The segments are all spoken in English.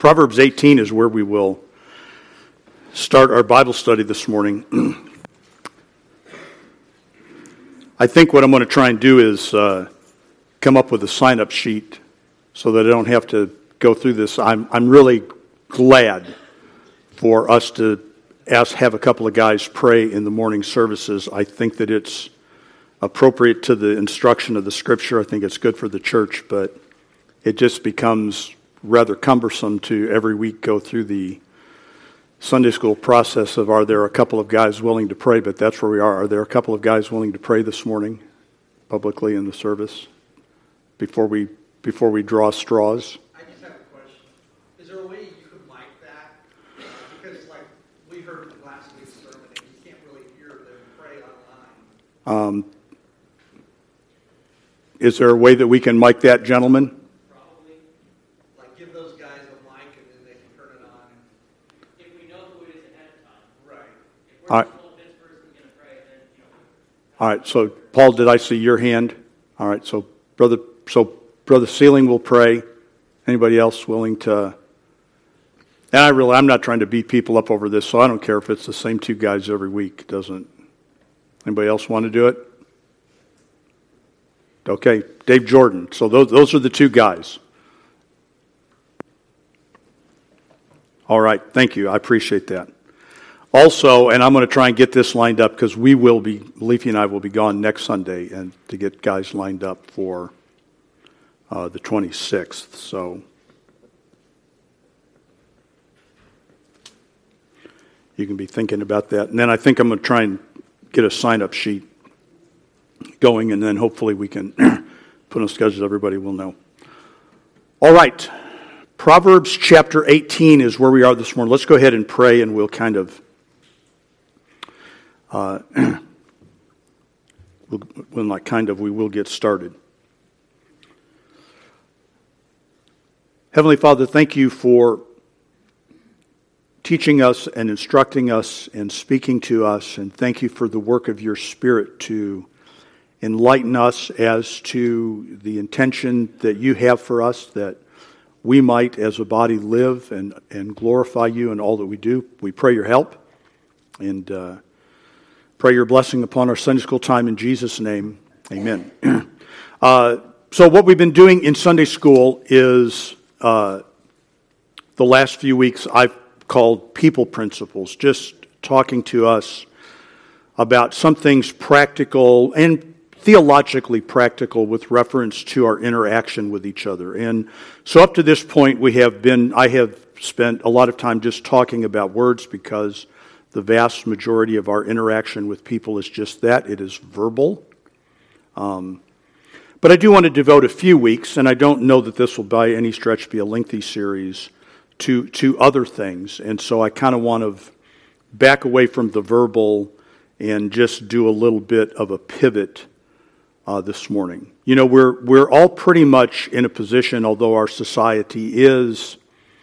Proverbs 18 is where we will start our Bible study this morning. I think what I'm going to try and do is come up with a sign-up sheet so that I don't have to go through this. I'm really glad for us to have a couple of guys pray in the morning services. I think that it's appropriate to the instruction of the Scripture. I think it's good for the church, but it just becomes rather cumbersome to every week go through the Sunday school process of are there a couple of guys willing to pray, but that's where we are. Are there a couple of guys willing to pray this morning publicly in the service before we draw straws? I just have a question. Is there a way you could mic that? Because we heard from last week's sermon and you can't really hear them pray online. Is there a way that we can mic that, gentlemen? Give those guys a mic and then they can turn it on. If we know who it is ahead of time. Right. If we're just told this person's going to pray, then, All right, so Paul, did I see your hand? All right, so Brother Sealing will pray. Anybody else willing to? And I'm not trying to beat people up over this, so I don't care if it's the same two guys every week. Anybody else want to do it? Okay, Dave Jordan. So those are the two guys. All right, thank you. I appreciate that. Also, and I'm going to try and get this lined up because Leafy and I will be gone next Sunday, and to get guys lined up for the 26th. So you can be thinking about that. And then I think I'm going to try and get a sign-up sheet going, and then hopefully we can put on schedules everybody will know. All right. Proverbs chapter 18 is where we are this morning. Let's go ahead and pray, and we'll kind of we will get started. Heavenly Father, thank you for teaching us and instructing us and speaking to us, and thank you for the work of your Spirit to enlighten us as to the intention that you have for us, that we might, as a body, live and glorify you in all that we do. We pray your help and pray your blessing upon our Sunday school time in Jesus' name. Amen. So what we've been doing in Sunday school is the last few weeks I've called people principles, just talking to us about some things practical and theologically practical with reference to our interaction with each other. And so up to this point I have spent a lot of time just talking about words because the vast majority of our interaction with people is just that. It is verbal. But I do want to devote a few weeks, and I don't know that this will by any stretch be a lengthy series, to other things. And so I kind of want to back away from the verbal and just do a little bit of a pivot this morning. You know, we're all pretty much in a position, although our society is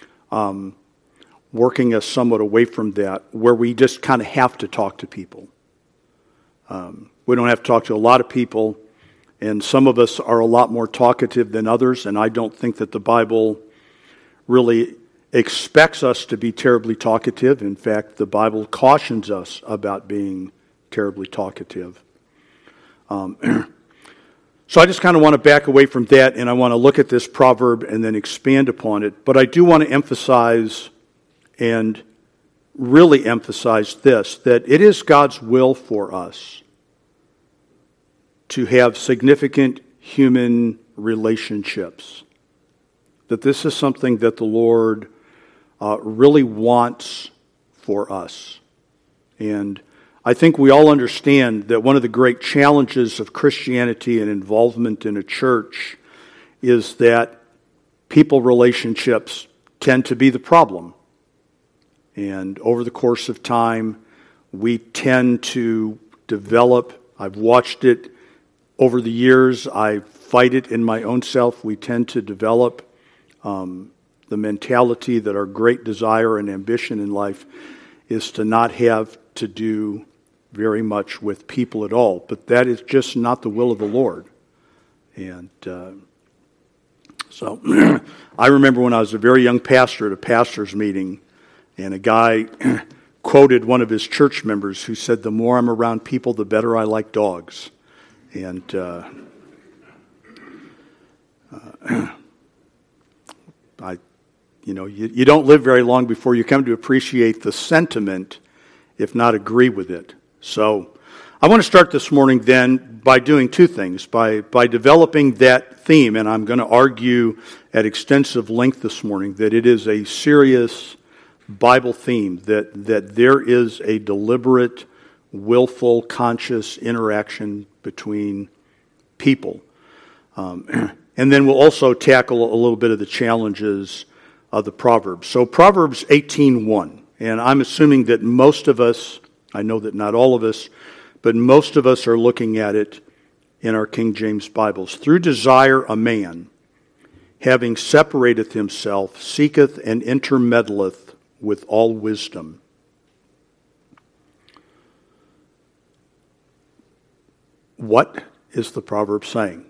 working us somewhat away from that, where we just kind of have to talk to people. We don't have to talk to a lot of people, and some of us are a lot more talkative than others, and I don't think that the Bible really expects us to be terribly talkative. In fact, the Bible cautions us about being terribly talkative. So I just kind of want to back away from that, and I want to look at this proverb and then expand upon it. But I do want to emphasize and really emphasize this, that it is God's will for us to have significant human relationships. That this is something that the Lord really wants for us. And I think we all understand that one of the great challenges of Christianity and involvement in a church is that people relationships tend to be the problem. And over the course of time, we tend to develop, I've watched it over the years, I fight it in my own self, we tend to develop the mentality that our great desire and ambition in life is to not have to do very much with people at all. But that is just not the will of the Lord. And So I remember when I was a very young pastor at a pastor's meeting, and a guy quoted one of his church members who said, "The more I'm around people, the better I like dogs." And you don't live very long before you come to appreciate the sentiment, if not agree with it. So I want to start this morning then by doing two things, by developing that theme, and I'm going to argue at extensive length this morning that it is a serious Bible theme, that there is a deliberate, willful, conscious interaction between people. And then we'll also tackle a little bit of the challenges of the Proverbs. So Proverbs 18:1, and I'm assuming that most of us, I know that not all of us, but most of us are looking at it in our King James Bibles. Through desire a man, having separated himself, seeketh and intermeddleth with all wisdom. What is the proverb saying?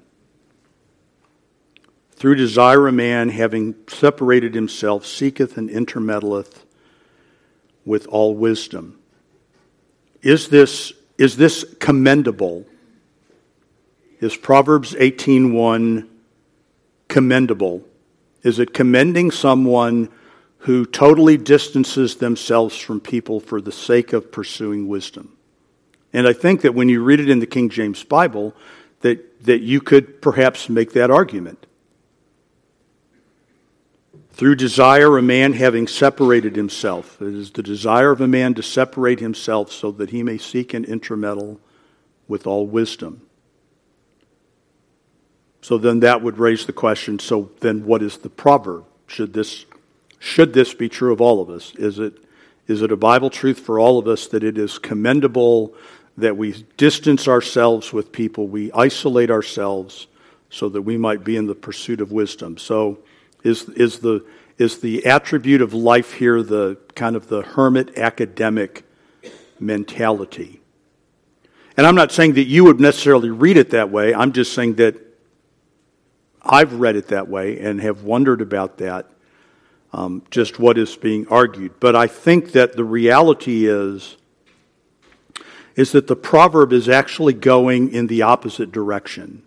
Through desire a man, having separated himself, seeketh and intermeddleth with all wisdom. Is this commendable? Is Proverbs 18:1 commendable? Is it commending someone who totally distances themselves from people for the sake of pursuing wisdom? And I think that when you read it in the King James Bible, that you could perhaps make that argument. Through desire, a man having separated himself. It is the desire of a man to separate himself so that he may seek and intermeddle with all wisdom. So then that would raise the question, so then what is the proverb? Should this be true of all of us? Is it a Bible truth for all of us that it is commendable that we distance ourselves with people, we isolate ourselves so that we might be in the pursuit of wisdom? So is the attribute of life here the kind of the hermit academic mentality? And I'm not saying that you would necessarily read it that way. I'm just saying that I've read it that way and have wondered about that, just what is being argued. But I think that the reality is that the proverb is actually going in the opposite direction.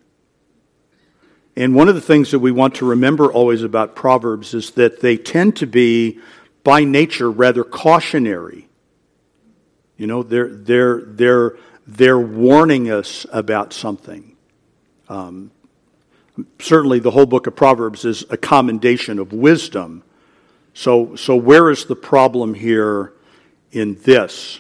And one of the things that we want to remember always about Proverbs is that they tend to be, by nature, rather cautionary. You know, they're warning us about something. Certainly, the whole book of Proverbs is a commendation of wisdom. So where is the problem here in this?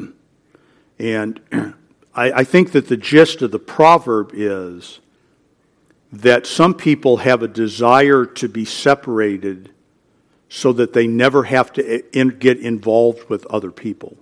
And I think that the gist of the proverb is that some people have a desire to be separated so that they never have to get involved with other people,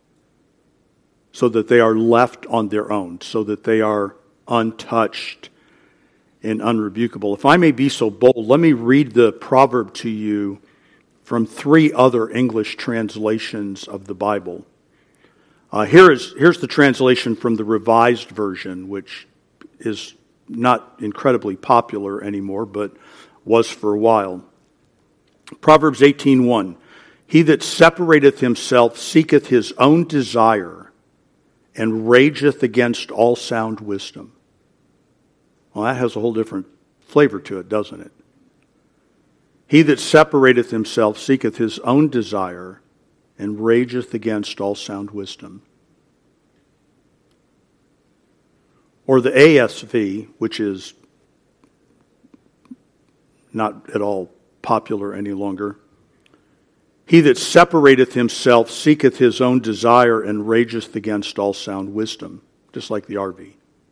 so that they are left on their own, so that they are untouched and unrebukable. If I may be so bold, let me read the proverb to you from 3 other English translations of the Bible. Here's the translation from the Revised Version, which is not incredibly popular anymore, but was for a while. Proverbs 18:1, he that separateth himself seeketh his own desire, and rageth against all sound wisdom. Well, that has a whole different flavor to it, doesn't it? He that separateth himself seeketh his own desire, and rageth against all sound wisdom. Or the ASV, which is not at all popular any longer. He that separateth himself seeketh his own desire and rageth against all sound wisdom, just like the RV.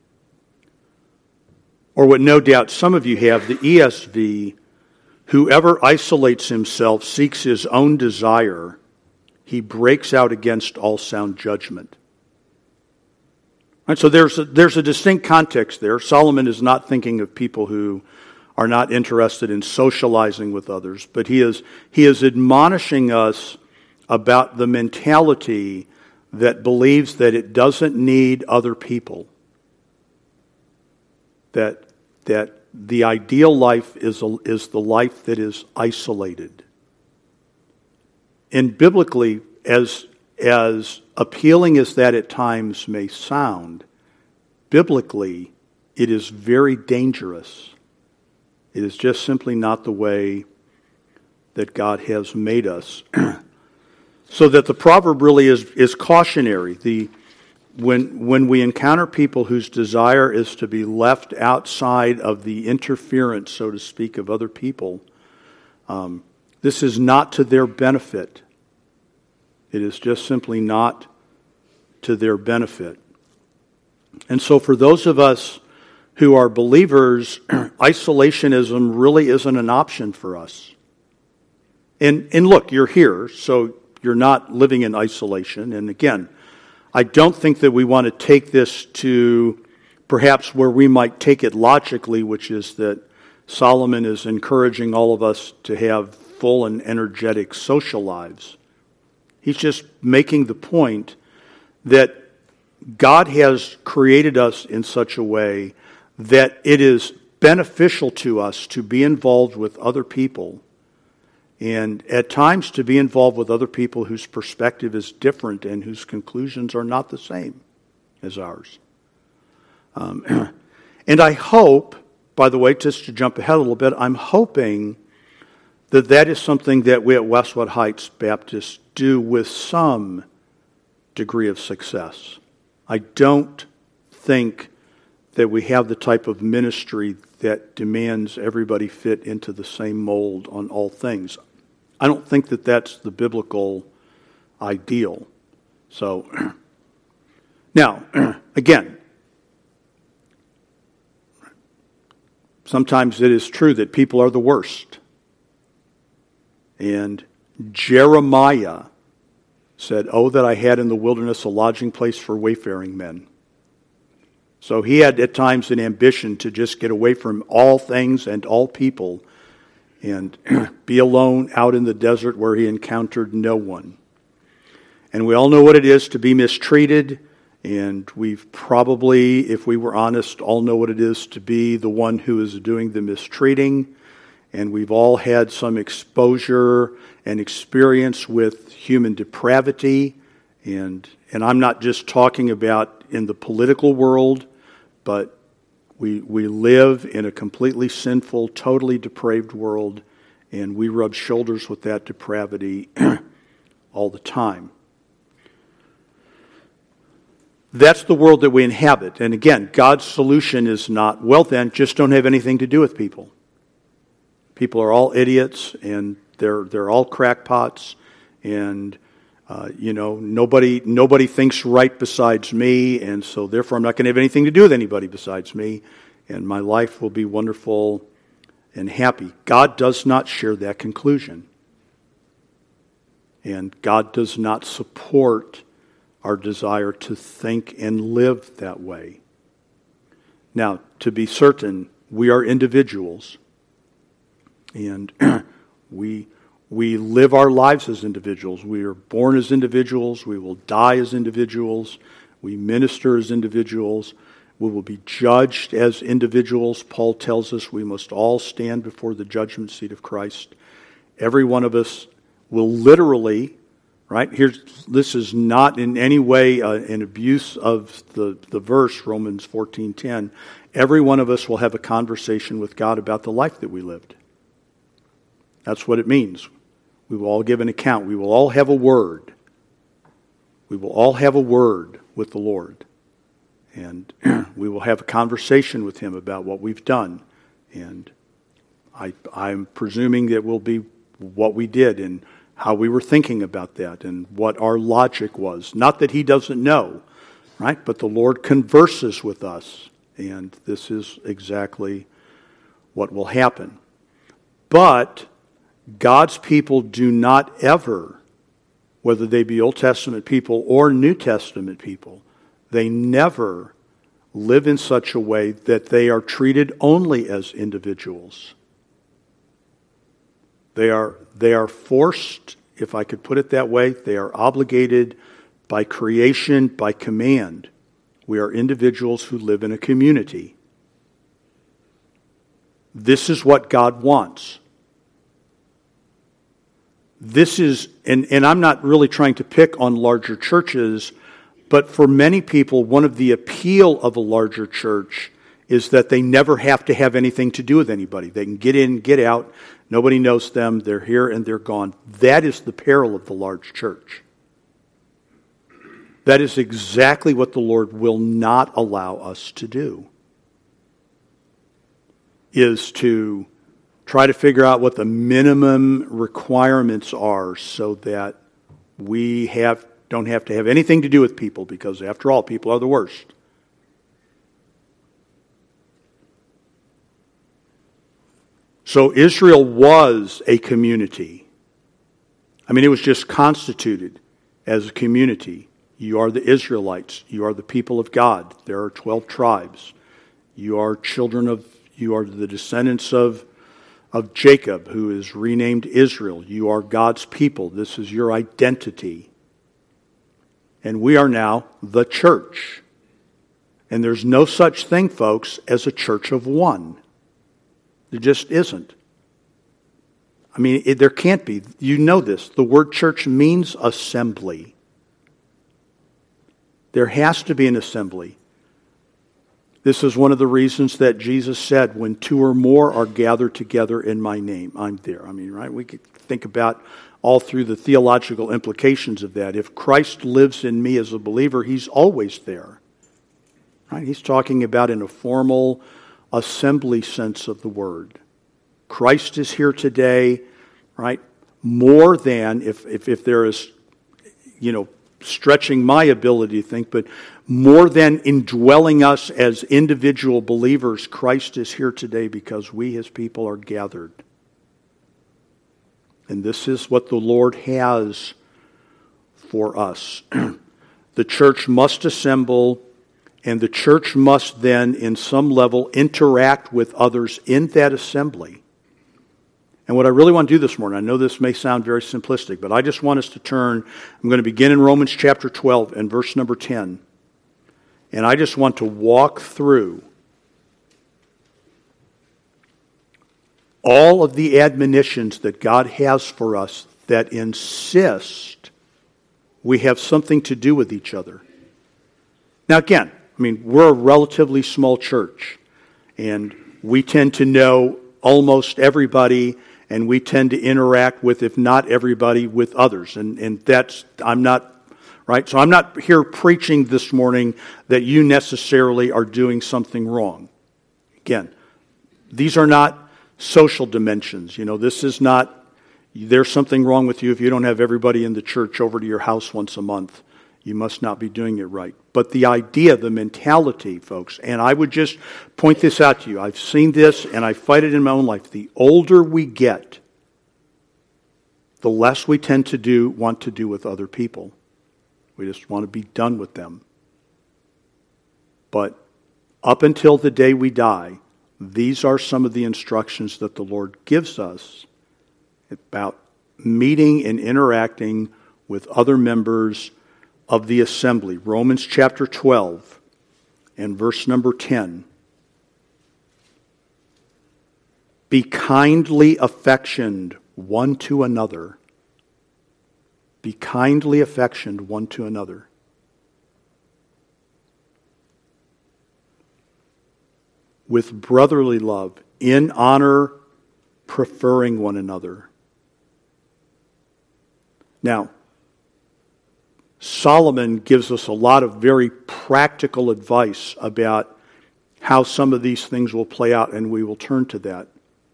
Or what no doubt some of you have, the ESV, whoever isolates himself seeks his own desire, he breaks out against all sound judgment. Right, so there's a distinct context there. Solomon is not thinking of people who are not interested in socializing with others, but he is admonishing us about the mentality that believes that it doesn't need other people, that the ideal life is the life that is isolated. And biblically, as appealing as that at times may sound, biblically, it is very dangerous. It is just simply not the way that God has made us. So that the proverb really is cautionary. When we encounter people whose desire is to be left outside of the interference, so to speak, of other people, this is not to their benefit. It is just simply not to their benefit. And so for those of us who are believers, isolationism really isn't an option for us. And look, you're here, so you're not living in isolation. And again, I don't think that we want to take this to perhaps where we might take it logically, which is that Solomon is encouraging all of us to have full and energetic social lives. He's just making the point that God has created us in such a way that it is beneficial to us to be involved with other people, and at times to be involved with other people whose perspective is different and whose conclusions are not the same as ours. And I hope, by the way, just to jump ahead a little bit, I'm hoping that that is something that we at Westwood Heights Baptist do with some degree of success. I don't think that we have the type of ministry that demands everybody fit into the same mold on all things. I don't think that that's the biblical ideal. So, now, again, sometimes it is true that people are the worst. And Jeremiah said, "Oh, that I had in the wilderness a lodging place for wayfaring men." So he had at times an ambition to just get away from all things and all people and be alone out in the desert where he encountered no one. And we all know what it is to be mistreated, and we've probably, if we were honest, all know what it is to be the one who is doing the mistreating. And we've all had some exposure and experience with human depravity. And I'm not just talking about in the political world, but we live in a completely sinful, totally depraved world, and we rub shoulders with that depravity all the time. That's the world that we inhabit. And again, God's solution is not, well then, just don't have anything to do with people. People are all idiots, and they're all crackpots, and nobody thinks right besides me, and so therefore I'm not going to have anything to do with anybody besides me, and my life will be wonderful and happy. God does not share that conclusion. And God does not support our desire to think and live that way. Now, to be certain, we are individuals. And we live our lives as individuals. We are born as individuals. We will die as individuals. We minister as individuals. We will be judged as individuals. Paul tells us we must all stand before the judgment seat of Christ. Every one of us will literally, right? This is not in any way an abuse of the verse, Romans 14:10. Every one of us will have a conversation with God about the life that we lived. That's what it means. We will all give an account. We will all have a word. We will all have a word with the Lord. And we will have a conversation with Him about what we've done. And I'm presuming that will be what we did and how we were thinking about that and what our logic was. Not that He doesn't know, right? But the Lord converses with us. And this is exactly what will happen. But God's people do not ever, whether they be Old Testament people or New Testament people, they never live in such a way that they are treated only as individuals. They are forced, if I could put it that way, they are obligated by creation, by command. We are individuals who live in a community. This is what God wants. This is, and I'm not really trying to pick on larger churches, but for many people, one of the appeal of a larger church is that they never have to have anything to do with anybody. They can get in, get out, nobody knows them, they're here and they're gone. That is the peril of the large church. That is exactly what the Lord will not allow us to do, is to try to figure out what the minimum requirements are so that we don't have to have anything to do with people, because after all, people are the worst. So Israel was a community. I mean, it was just constituted as a community. You are the Israelites. You are the people of God. There are 12 tribes. You are the descendants of Jacob, who is renamed Israel. You are God's people. This is your identity. And we are now the church. And there's no such thing, folks, as a church of one. There just isn't. I mean, there can't be. You know this. The word church means assembly. There has to be an assembly. This is one of the reasons that Jesus said, when two or more are gathered together in my name, I'm there. I mean, right? We could think about all through the theological implications of that. If Christ lives in me as a believer, he's always there. Right? He's talking about in a formal assembly sense of the word. Christ is here today, right? More than, if there is, stretching my ability to think, but more than indwelling us as individual believers, Christ is here today because we, his people, are gathered. And this is what the Lord has for us. The church must assemble, and the church must then, in some level, interact with others in that assembly. And what I really want to do this morning, I know this may sound very simplistic, but I just want us to turn. I'm going to begin in Romans chapter 12 and verse number 10. And I just want to walk through all of the admonitions that God has for us that insist we have something to do with each other. Now again, we're a relatively small church, and we tend to know almost everybody, and we tend to interact with, if not everybody, with others. And that's, I'm not, right? So I'm not here preaching this morning that you necessarily are doing something wrong. Again, these are not social dimensions. This is not, there's something wrong with you if you don't have everybody in the church over to your house once a month. You must not be doing it right. But the idea, the mentality, folks, and I would just point this out to you. I've seen this and I fight it in my own life. The older we get, the less we tend to want to do with other people. We just want to be done with them. But up until the day we die, these are some of the instructions that the Lord gives us about meeting and interacting with other members of the assembly. Romans chapter 12 and verse number 10. Be kindly affectioned one to another. Be kindly affectioned one to another. With brotherly love, in honor, preferring one another. Now, Solomon gives us a lot of very practical advice about how some of these things will play out, and we will turn to that.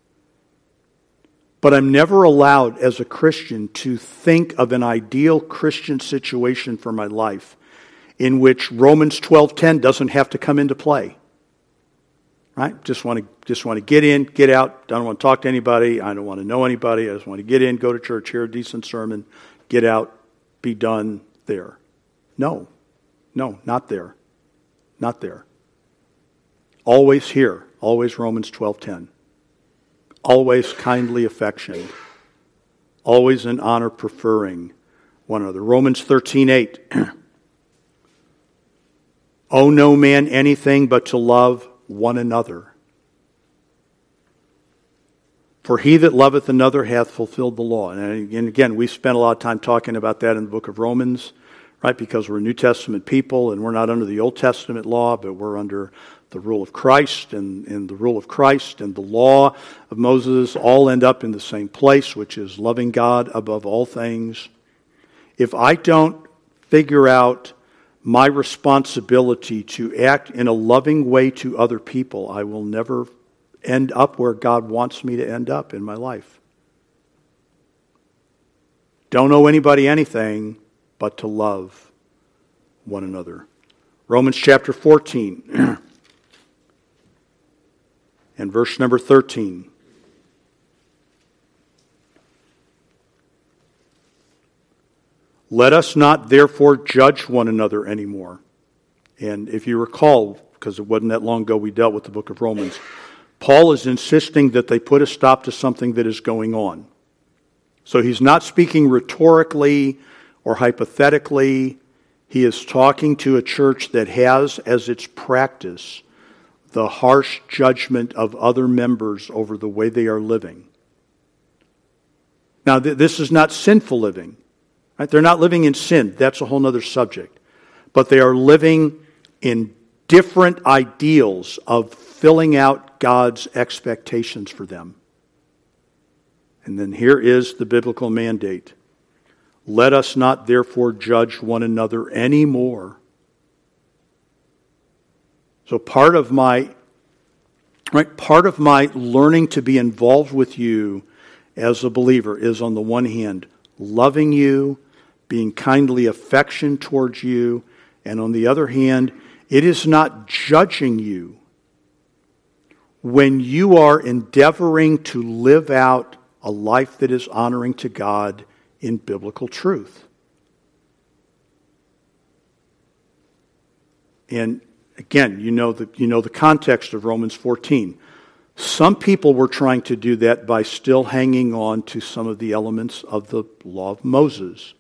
But I'm never allowed as a Christian to think of an ideal Christian situation for my life in which Romans 12:10 doesn't have to come into play. Right? Just want to get in, get out. Don't want to talk to anybody. I don't want to know anybody. I just want to get in, go to church, hear a decent sermon, get out, be done. There. No, not there. Not there. Always here. Always Romans 12:10. Always kindly affection. Always in honor preferring one another. Romans 13:8. Owe no man anything but to love one another. For he that loveth another hath fulfilled the law. And again, we spent a lot of time talking about that in the book of Romans, right? Because we're a New Testament people and we're not under the Old Testament law, but we're under the rule of Christ, and the rule of Christ and the law of Moses all end up in the same place, which is loving God above all things. If I don't figure out my responsibility to act in a loving way to other people, I will never end up where God wants me to end up in my life. Don't owe anybody anything but to love one another. Romans chapter 14 and verse number 13. Let us not therefore judge one another anymore. And if you recall, because it wasn't that long ago we dealt with the book of Romans, Paul is insisting that they put a stop to something that is going on. So he's not speaking rhetorically or hypothetically. He is talking to a church that has as its practice the harsh judgment of other members over the way they are living. Now, this is not sinful living. Right? They're not living in sin. That's a whole other subject. But they are living in different ideals of filling out God's expectations for them. And then here is the biblical mandate. Let us not therefore judge one another anymore. So part of my learning to be involved with you as a believer is, on the one hand, loving you, being kindly affectionate towards you, and on the other hand, it is not judging you when you are endeavoring to live out a life that is honoring to God in biblical truth. And again, you know the context of Romans 14. Some people were trying to do that by still hanging on to some of the elements of the law of Moses.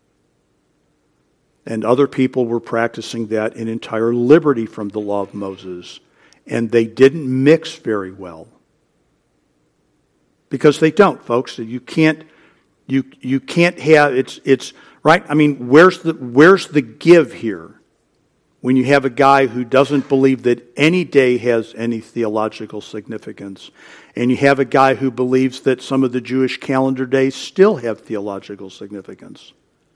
And other people were practicing that in entire liberty from the law of Moses. And they didn't mix very well. Because they don't, folks. You can't have, it's right. I mean, where's the give here? When you have a guy who doesn't believe that any day has any theological significance, and you have a guy who believes that some of the Jewish calendar days still have theological significance.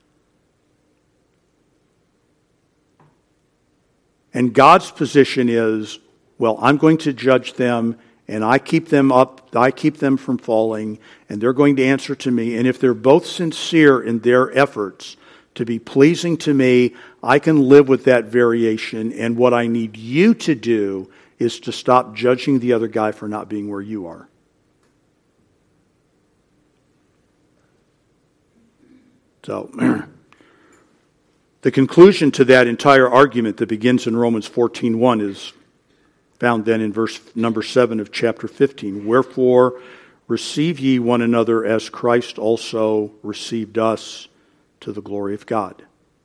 And God's position is, well, I'm going to judge them, and I keep them up, I keep them from falling, and they're going to answer to me. And if they're both sincere in their efforts to be pleasing to me, I can live with that variation. And what I need you to do is to stop judging the other guy for not being where you are. So, the conclusion to that entire argument that begins in Romans 14:1 is found then in verse number 7 of chapter 15. Wherefore, receive ye one another as Christ also received us to the glory of God.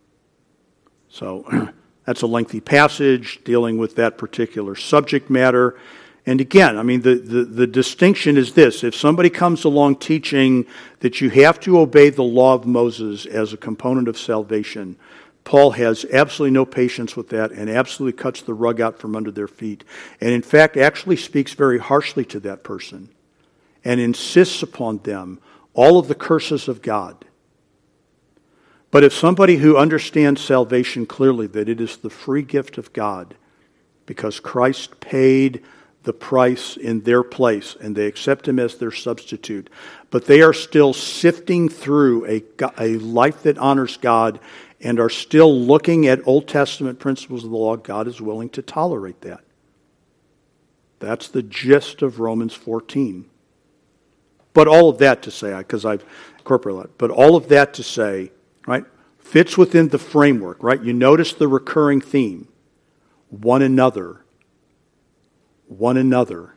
So that's a lengthy passage dealing with that particular subject matter. And again, I mean, the distinction is this. If somebody comes along teaching that you have to obey the law of Moses as a component of salvation, Paul has absolutely no patience with that and absolutely cuts the rug out from under their feet. And in fact, actually speaks very harshly to that person and insists upon them all of the curses of God. But if somebody who understands salvation clearly, that it is the free gift of God, because Christ paid the price in their place, and they accept Him as their substitute, but they are still sifting through a life that honors God and are still looking at Old Testament principles of the law, God is willing to tolerate that. That's the gist of Romans 14. But all of that to say, because I've incorporated that, but all of that to say, right, fits within the framework, right? You notice the recurring theme. One another. One another.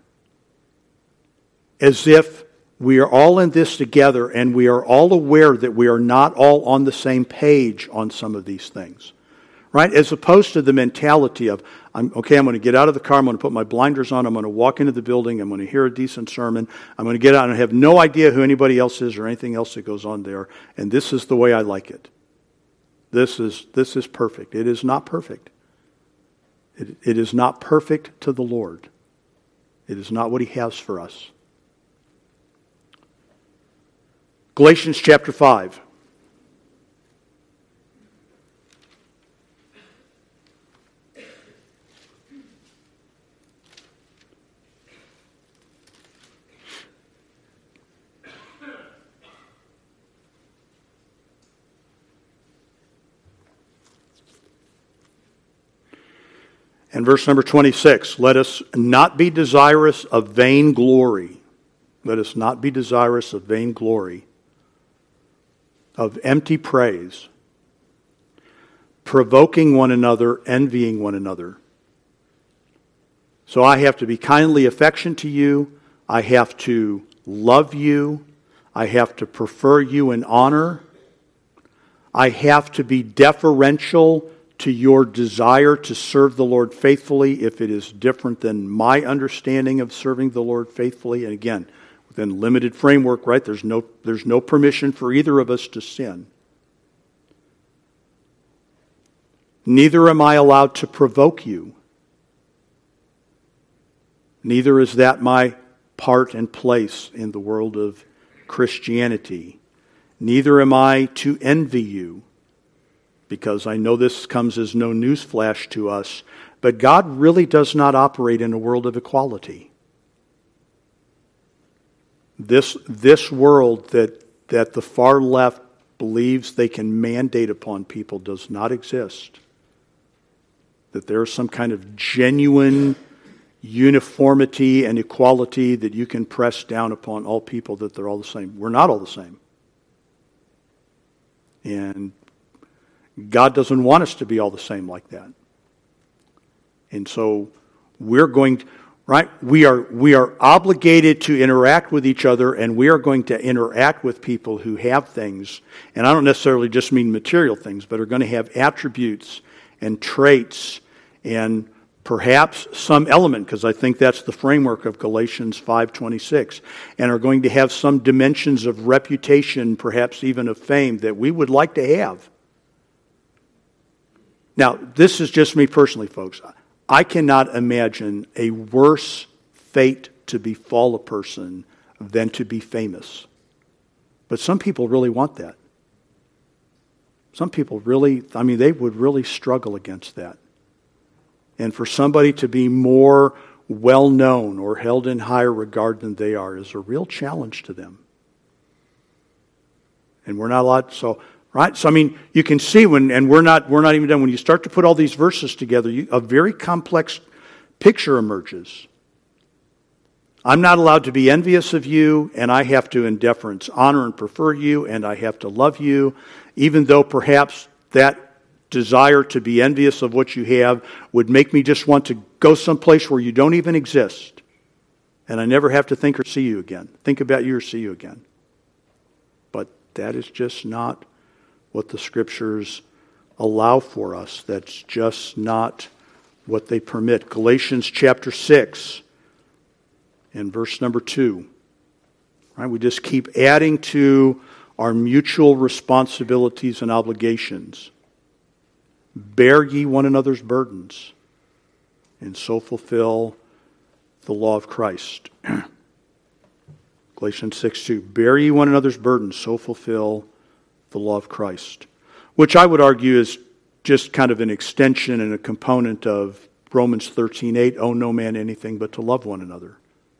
As if we are all in this together and we are all aware that we are not all on the same page on some of these things. Right? As opposed to the mentality of, I'm going to get out of the car, I'm going to put my blinders on, I'm going to walk into the building, I'm going to hear a decent sermon, I'm going to get out and have no idea who anybody else is or anything else that goes on there, and this is the way I like it. This is perfect. It is not perfect. It is not perfect to the Lord. It is not what He has for us. Galatians chapter 5. And verse number 26, let us not be desirous of vain glory. Let us not be desirous of vain glory, of empty praise, provoking one another, envying one another. So I have to be kindly affectionate to you. I have to love you. I have to prefer you in honor. I have to be deferential to your desire to serve the Lord faithfully if it is different than my understanding of serving the Lord faithfully. And again, within limited framework, right? There's no permission for either of us to sin. Neither am I allowed to provoke you. Neither is that my part and place in the world of Christianity. Neither am I to envy you, because I know this comes as no newsflash to us, but God really does not operate in a world of equality. This world that the far left believes they can mandate upon people does not exist. That there is some kind of genuine uniformity and equality that you can press down upon all people, that they're all the same. We're not all the same. And God doesn't want us to be all the same like that. And so we're going to, right? We are obligated to interact with each other, and we are going to interact with people who have things, and I don't necessarily just mean material things, but are going to have attributes and traits and perhaps some element, because I think that's the framework of Galatians 5:26, and are going to have some dimensions of reputation, perhaps even of fame, that we would like to have. Now, this is just me personally, folks. I cannot imagine a worse fate to befall a person than to be famous. But some people really want that. Some people really, they would really struggle against that. And for somebody to be more well-known or held in higher regard than they are is a real challenge to them. And we're not allowed, right? So, you can see and we're not even done. When you start to put all these verses together, a very complex picture emerges. I'm not allowed to be envious of you, and I have to, in deference, honor and prefer you, and I have to love you, even though perhaps that desire to be envious of what you have would make me just want to go someplace where you don't even exist, and I never have to think about you or see you again. But that is just not what the Scriptures allow for us. That's just not what they permit. Galatians chapter 6 and verse number 2. Right? We just keep adding to our mutual responsibilities and obligations. Bear ye one another's burdens, and so fulfill the law of Christ. Galatians 6:2. Bear ye one another's burdens, so fulfill the law of Christ. Which I would argue is just kind of an extension and a component of Romans 13:8. Owe no man anything but to love one another.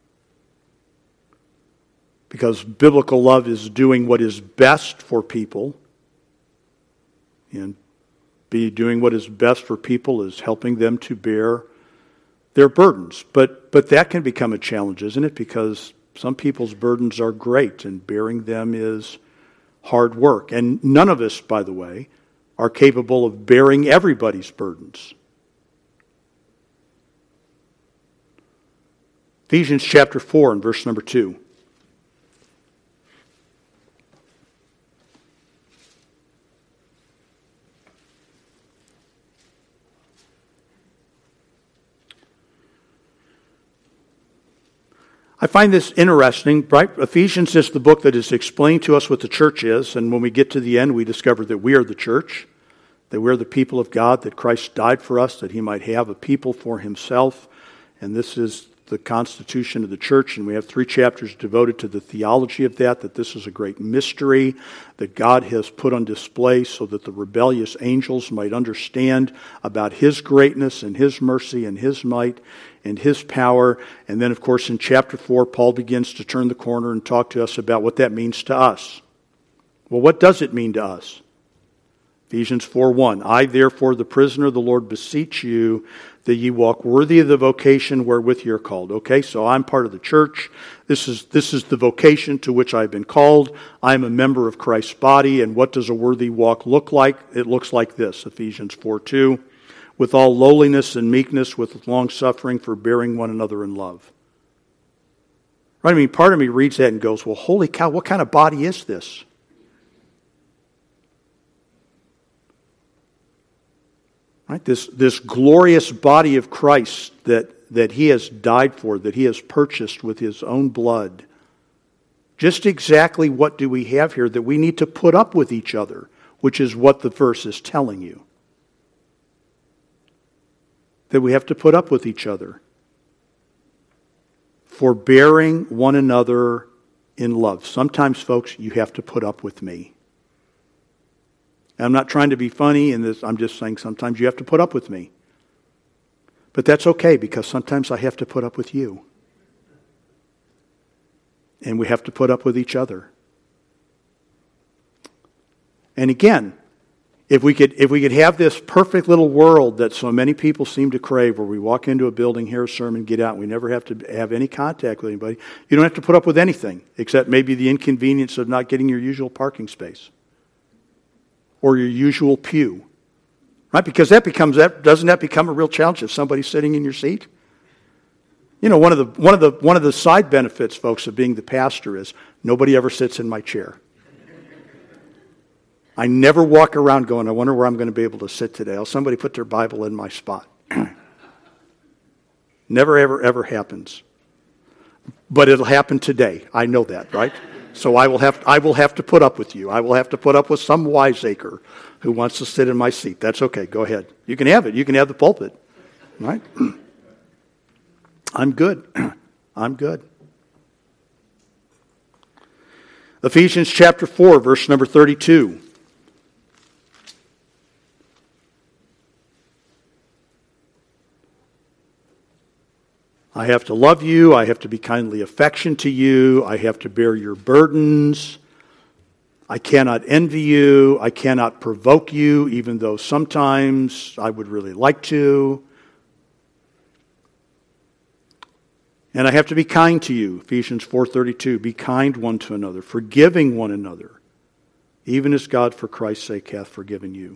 Because biblical love is doing what is best for people. And doing what is best for people is helping them to bear their burdens. But that can become a challenge, isn't it? Because some people's burdens are great, and bearing them is hard work. And none of us, by the way, are capable of bearing everybody's burdens. Ephesians chapter 4 and verse number 2. I find this interesting, right? Ephesians is the book that has explained to us what the church is, and when we get to the end, we discover that we are the church, that we're the people of God, that Christ died for us, that he might have a people for himself, and this is the constitution of the church, and we have 3 chapters devoted to the theology of that this is a great mystery that God has put on display so that the rebellious angels might understand about his greatness and his mercy and his might and his power. And then, of course, in chapter 4, Paul begins to turn the corner and talk to us about what that means to us. Well, what does it mean to us? Ephesians 4:1, I therefore, the prisoner of the Lord, beseech you that ye walk worthy of the vocation wherewith ye are called. Okay, so I'm part of the church. This is the vocation to which I've been called. I'm a member of Christ's body, and what does a worthy walk look like? It looks like this, Ephesians 4:2, with all lowliness and meekness, with long-suffering, forbearing one another in love. Right? I mean, part of me reads that and goes, well, holy cow, what kind of body is this? Right? This glorious body of Christ that he has died for, that he has purchased with his own blood. Just exactly what do we have here? That we need to put up with each other, which is what the verse is telling you. That we have to put up with each other. Forbearing one another in love. Sometimes, folks, you have to put up with me. And I'm not trying to be funny in this. I'm just saying sometimes you have to put up with me. But that's okay, because sometimes I have to put up with you. And we have to put up with each other. And again, if we could have this perfect little world that so many people seem to crave, where we walk into a building, hear a sermon, get out, and we never have to have any contact with anybody, you don't have to put up with anything except maybe the inconvenience of not getting your usual parking space or your usual pew. Right? Because doesn't that become a real challenge if somebody's sitting in your seat? You know, one of the side benefits, folks, of being the pastor is nobody ever sits in my chair. I never walk around going, I wonder where I'm going to be able to sit today. Oh, somebody put their Bible in my spot. Never, ever happens. But it'll happen today. I know that, right? So I will have to put up with you. I will have to put up with some wiseacre who wants to sit in my seat. That's okay. Go ahead. You can have it. You can have the pulpit. Right? I'm good. I'm good. Ephesians chapter 4, verse number 32. I have to love you. I have to be kindly affectionate to you. I have to bear your burdens. I cannot envy you. I cannot provoke you, even though sometimes I would really like to. And I have to be kind to you. Ephesians 4:32. Be kind one to another, forgiving one another, even as God for Christ's sake hath forgiven you.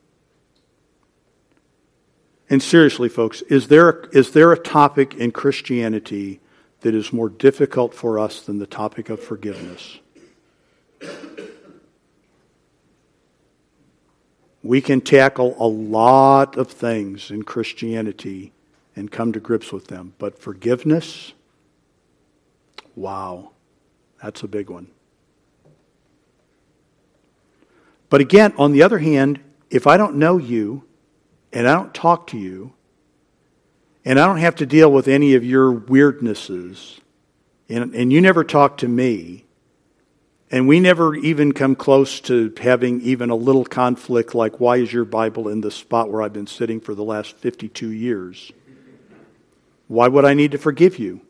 And seriously, folks, is there a topic in Christianity that is more difficult for us than the topic of forgiveness? We can tackle a lot of things in Christianity and come to grips with them. But forgiveness, wow, that's a big one. But again, on the other hand, if I don't know you, and I don't talk to you, and I don't have to deal with any of your weirdnesses, and you never talk to me, and we never even come close to having even a little conflict like, why is your Bible in the spot where I've been sitting for the last 52 years? Why would I need to forgive you?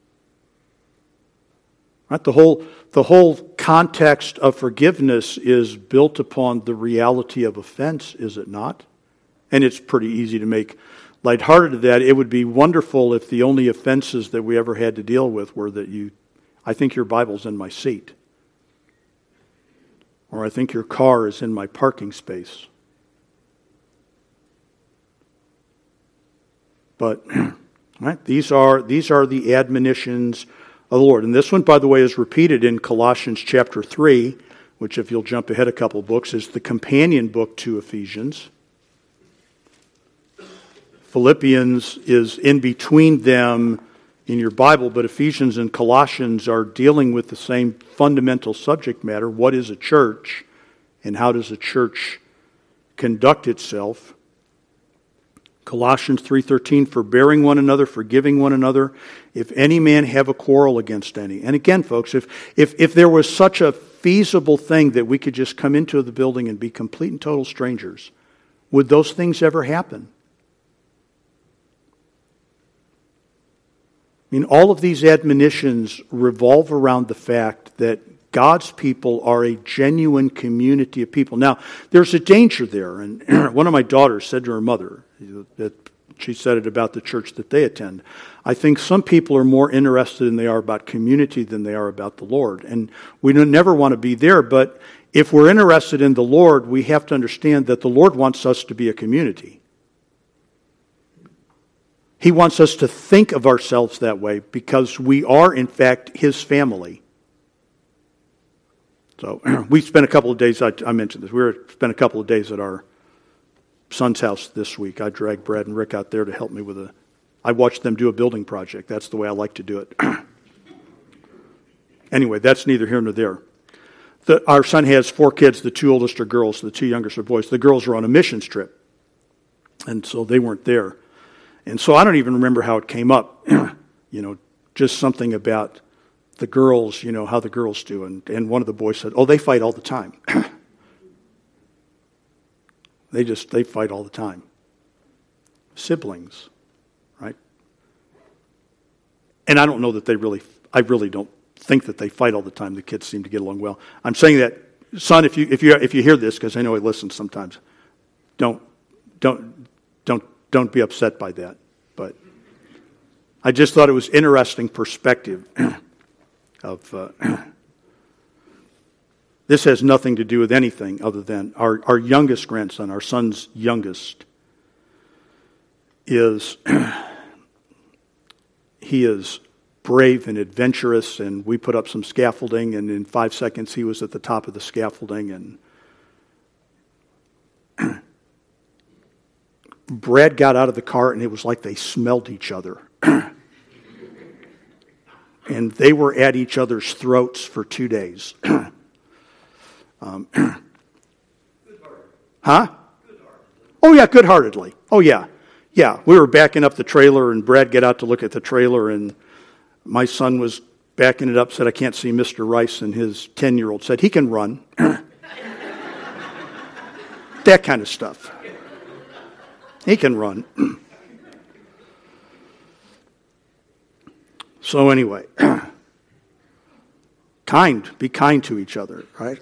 Right? The whole context of forgiveness is built upon the reality of offense, is it not? And it's pretty easy to make lighthearted of that. It would be wonderful if the only offenses that we ever had to deal with were that I think your Bible's in my seat. Or I think your car is in my parking space. But right, these are the admonitions of the Lord. And this one, by the way, is repeated in Colossians chapter 3, which, if you'll jump ahead a couple books, is the companion book to Ephesians. Philippians is in between them in your Bible, but Ephesians and Colossians are dealing with the same fundamental subject matter. What is a church, and how does a church conduct itself? Colossians 3:13, forbearing one another, forgiving one another, if any man have a quarrel against any. And again, folks, if there was such a feasible thing that we could just come into the building and be complete and total strangers, would those things ever happen? I mean, all of these admonitions revolve around the fact that God's people are a genuine community of people. Now, there's a danger there, and one of my daughters said to her mother, that she said it about the church that they attend. I think some people are more interested than they are about community than they are about the Lord. And we never want to be there, but if we're interested in the Lord, we have to understand that the Lord wants us to be a community. He wants us to think of ourselves that way because we are, in fact, His family. So we spent a couple of days, I mentioned this, spent a couple of days at our son's house this week. I dragged Brad and Rick out there to help me with I watched them do a building project. That's the way I like to do it. Anyway, that's neither here nor there. Our son has 4 kids. The 2 oldest are girls. The 2 youngest are boys. The girls are on a missions trip. And so they weren't there. And so I don't even remember how it came up. Just something about the girls, how the girls do. And one of the boys said, they fight all the time. They fight all the time. Siblings, right? And I don't know that I really don't think that they fight all the time. The kids seem to get along well. I'm saying that, son, if you hear this, because I know he listens sometimes, don't be upset by that. But I just thought it was interesting perspective of this has nothing to do with anything other than our youngest grandson, our son's youngest, he is brave and adventurous, and we put up some scaffolding, and in 5 seconds he was at the top of the scaffolding, and Brad got out of the car, and it was like they smelled each other. And they were at each other's throats for 2 days. Huh? Oh, yeah, good-heartedly. Oh, yeah. Yeah, we were backing up the trailer, and Brad got out to look at the trailer, and my son was backing it up, said, I can't see Mr. Rice, and his 10-year-old said, he can run. That kind of stuff. He can run. So anyway, be kind to each other, right?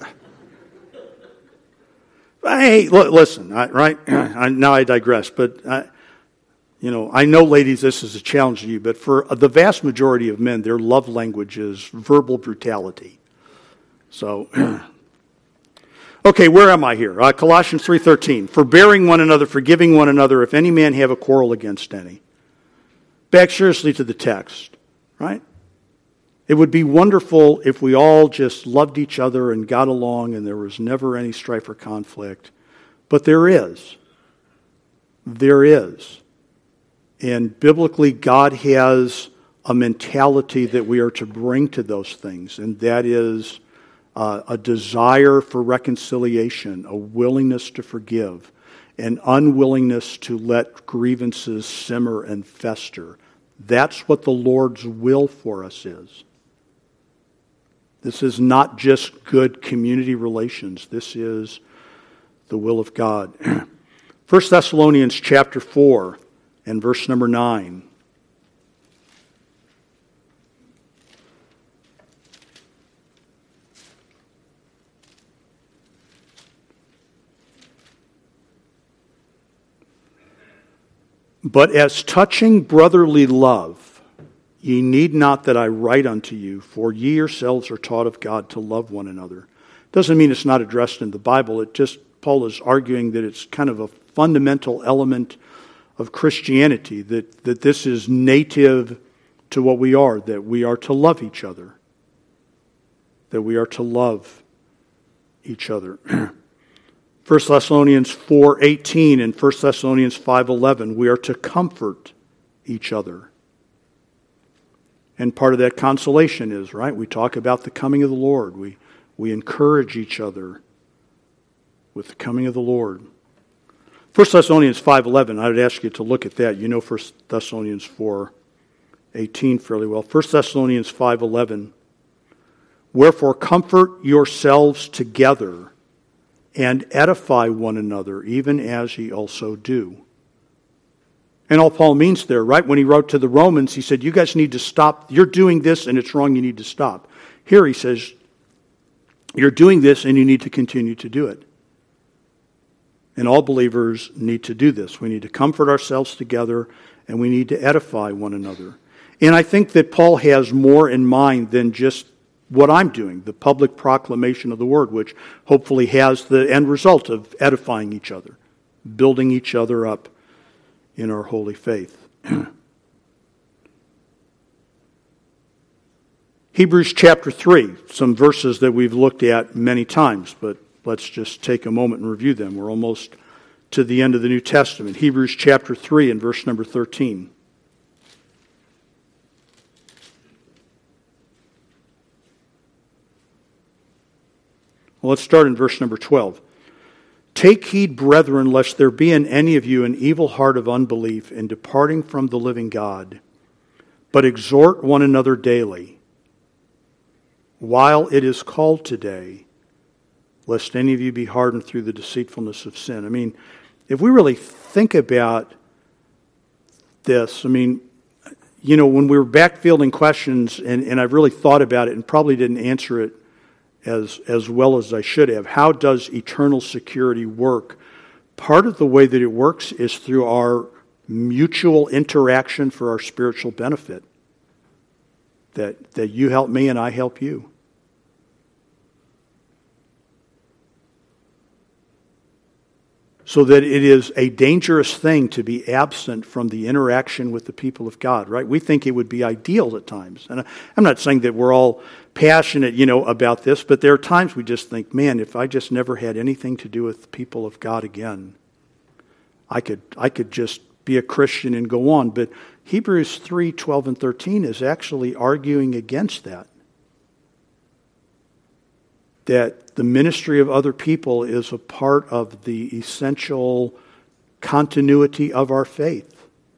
Hey, listen, right? Now I digress, but I know, ladies, this is a challenge to you, but for the vast majority of men, their love language is verbal brutality. So, okay, where am I here? Colossians 3:13, forbearing one another, forgiving one another, if any man have a quarrel against any. Back seriously to the text, right? It would be wonderful if we all just loved each other and got along and there was never any strife or conflict. But there is. There is. And biblically, God has a mentality that we are to bring to those things, and that is a desire for reconciliation, a willingness to forgive, an unwillingness to let grievances simmer and fester. That's what the Lord's will for us is. This is not just good community relations. This is the will of God. 1 Thessalonians chapter 4 and verse number 9. But as touching brotherly love, ye need not that I write unto you, for ye yourselves are taught of God to love one another. Doesn't mean it's not addressed in the Bible. Paul is arguing that it's kind of a fundamental element of Christianity, that this is native to what we are, that we are to love each other. That we are to love each other. 1 Thessalonians 4:18 and 1 Thessalonians 5:11, we are to comfort each other. And part of that consolation is, right, we talk about the coming of the Lord. We encourage each other with the coming of the Lord. 1 Thessalonians 5:11, I would ask you to look at that. You know 1 Thessalonians 4:18 fairly well. 1 Thessalonians 5:11, wherefore comfort yourselves together and edify one another, even as ye also do. And all Paul means there, right? When he wrote to the Romans, he said, you guys need to stop. You're doing this and it's wrong, you need to stop. Here he says, you're doing this and you need to continue to do it. And all believers need to do this. We need to comfort ourselves together and we need to edify one another. And I think that Paul has more in mind than just what I'm doing, the public proclamation of the word, which hopefully has the end result of edifying each other, building each other up in our holy faith. Hebrews chapter 3, some verses that we've looked at many times, but let's just take a moment and review them. We're almost to the end of the New Testament. Hebrews chapter 3 and verse number 13. Well, let's start in verse number 12. Take heed, brethren, lest there be in any of you an evil heart of unbelief in departing from the living God, but exhort one another daily, while it is called today, lest any of you be hardened through the deceitfulness of sin. I mean, if we really think about this, I mean, you know, when we were backfielding questions, and I've really thought about it and probably didn't answer it as well as I should have. How does eternal security work? Part of the way that it works is through our mutual interaction for our spiritual benefit. That you help me and I help you. So that it is a dangerous thing to be absent from the interaction with the people of God, right? We think it would be ideal at times. And I'm not saying that we're all passionate, about this, but there are times we just think, man, if I just never had anything to do with the people of God again, I could just be a Christian and go on. But Hebrews 3:12 and 13 is actually arguing against that. That the ministry of other people is a part of the essential continuity of our faith.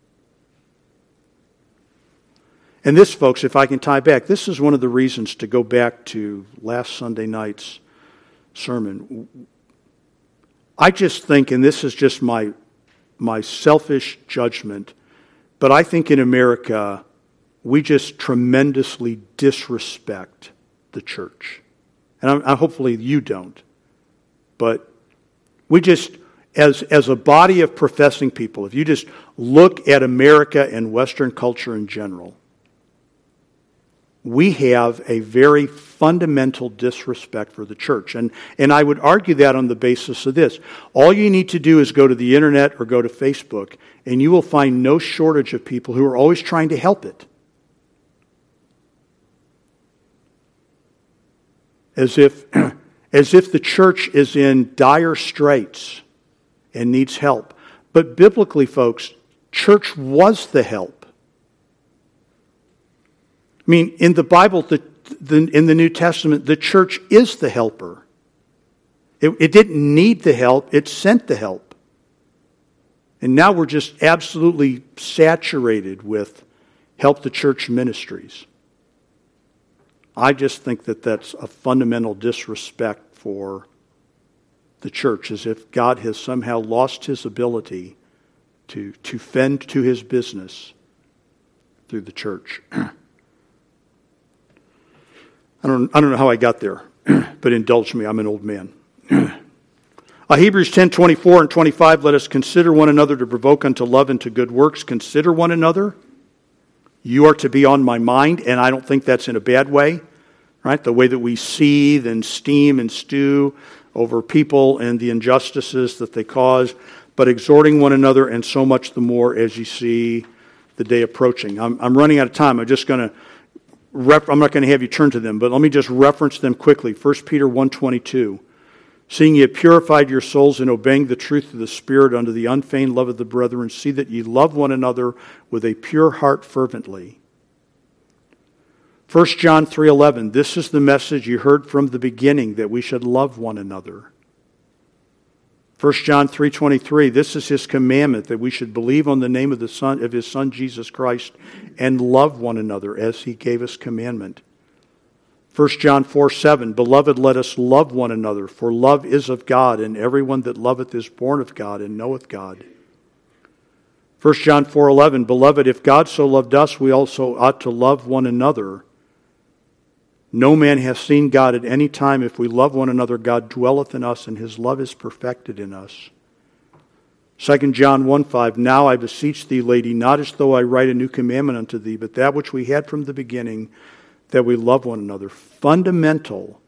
And this, folks, if I can tie back, this is one of the reasons to go back to last Sunday night's sermon. I just think, and this is just my selfish judgment, but I think in America, we just tremendously disrespect the church. And hopefully you don't. But we just, as a body of professing people, if you just look at America and Western culture in general, we have a very fundamental disrespect for the church. And I would argue that on the basis of this. All you need to do is go to the internet or go to Facebook, and you will find no shortage of people who are always trying to help it. As if the church is in dire straits and needs help. But biblically, folks, church was the help. I mean, in the Bible, in the New Testament, the church is the helper. It didn't need the help, it sent the help. And now we're just absolutely saturated with help the church ministries. I just think that that's a fundamental disrespect for the church, as if God has somehow lost his ability to fend to his business through the church. I don't know how I got there, but indulge me, I'm an old man. Hebrews 10:24 and 25, let us consider one another to provoke unto love and to good works. Consider one another. You are to be on my mind, and I don't think that's in a bad way, right? The way that we seethe and steam and stew over people and the injustices that they cause, but exhorting one another, and so much the more as you see the day approaching. I'm running out of time. I'm not going to have you turn to them, but let me just reference them quickly. 1 Peter 1:22. Seeing ye have purified your souls in obeying the truth of the Spirit unto the unfeigned love of the brethren, see that ye love one another with a pure heart fervently. 1 John 3:11, this is the message you heard from the beginning, that we should love one another. 1 John 3:23, this is his commandment, that we should believe on the name of his Son Jesus Christ and love one another as he gave us commandment. 1 John 4:7, beloved, let us love one another, for love is of God, and everyone that loveth is born of God and knoweth God. 1 John 4:11, beloved, if God so loved us, we also ought to love one another. No man hath seen God at any time. If we love one another, God dwelleth in us, and his love is perfected in us. 2 John 1:5, now I beseech thee, lady, not as though I write a new commandment unto thee, but that which we had from the beginning, that we love one another. Fundamental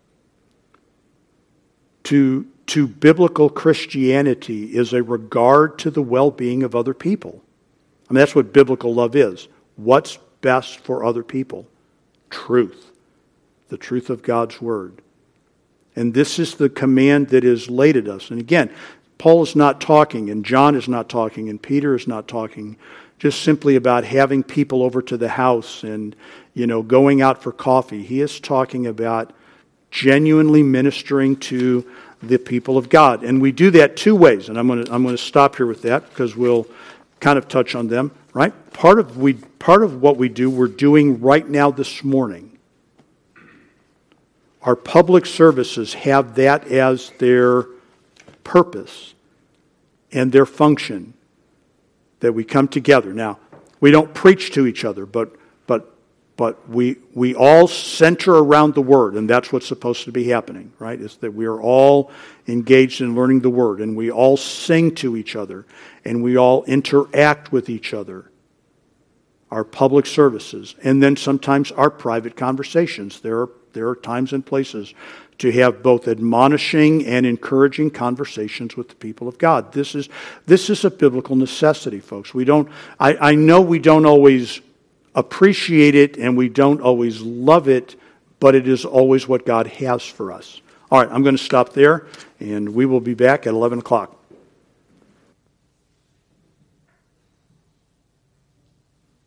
to biblical Christianity is a regard to the well-being of other people. I mean, that's what biblical love is. What's best for other people? Truth. The truth of God's Word. And this is the command that is laid at us. And again, Paul is not talking, and John is not talking, and Peter is not talking just simply about having people over to the house and, going out for coffee. He is talking about genuinely ministering to the people of God. And we do that two ways, and I'm going to stop here with that because we'll kind of touch on them, right? Part of what we do, we're doing right now this morning. Our public services have that as their purpose and their function, that we come together. Now, we don't preach to each other, but we all center around the Word, and that's what's supposed to be happening, right? Is that we are all engaged in learning the Word, and we all sing to each other, and we all interact with each other. Our public services, and then sometimes our private conversations. There are times and places to have both admonishing and encouraging conversations with the people of God. This is a biblical necessity, folks. I know we don't always appreciate it and we don't always love it, but it is always what God has for us. All right, I'm going to stop there, and we will be back at 11 o'clock.